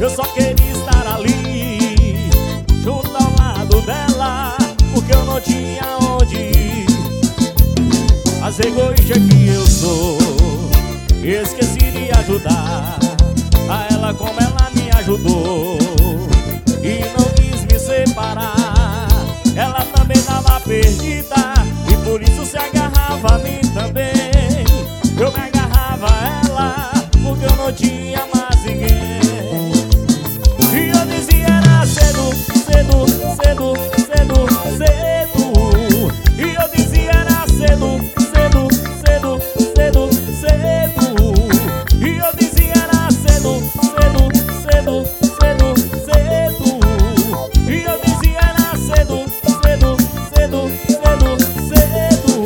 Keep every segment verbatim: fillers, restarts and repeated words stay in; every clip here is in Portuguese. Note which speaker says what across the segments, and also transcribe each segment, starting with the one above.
Speaker 1: Eu só queria estar ali, junto ao lado dela, porque eu não tinha onde ir. Mas egoísta que eu sou, esqueci de ajudar a ela como ela me ajudou, e não quis me separar. Ela também tava perdida e por isso se agarrava a mim também. Eu me agarrava a ela porque eu não tinha mais ninguém. E eu dizia era cedo, cedo, cedo, cedo, cedo. E eu dizia era cedo, cedo, cedo, cedo, cedo. E eu dizia era cedo, cedo, cedo, cedo, cedo. E eu dizia era cedo, cedo, cedo, cedo, cedo.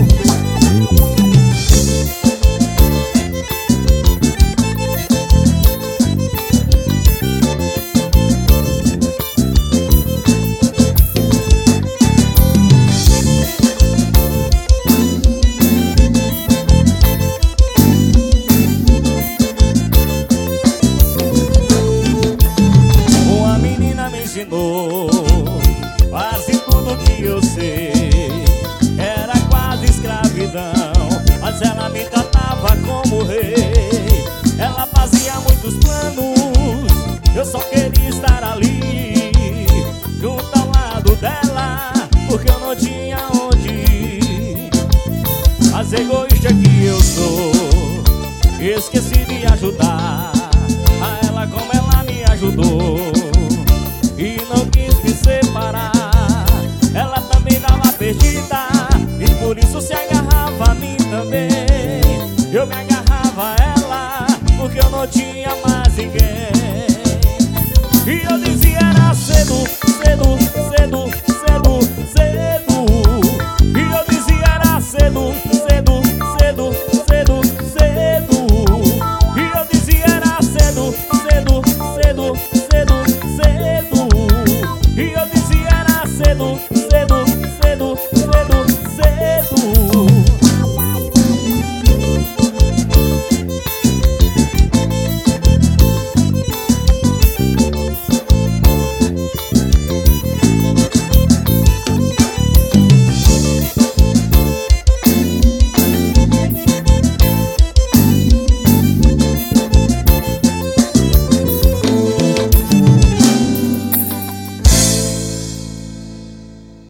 Speaker 1: Ensinou quase tudo que eu sei, era quase escravidão, mas ela me tratava como rei. Ela fazia muitos planos, eu só queria estar ali, junto ao lado dela, porque eu não tinha onde ir. Mas egoísta que eu sou, esqueci de ajudar a ela como ela me ajudou, e não quis me separar. Ela também tava perdida e por isso se agarrava a mim também. Eu me agarrava a ela porque eu não tinha mais ninguém. E eu dizia era cedo, cedo,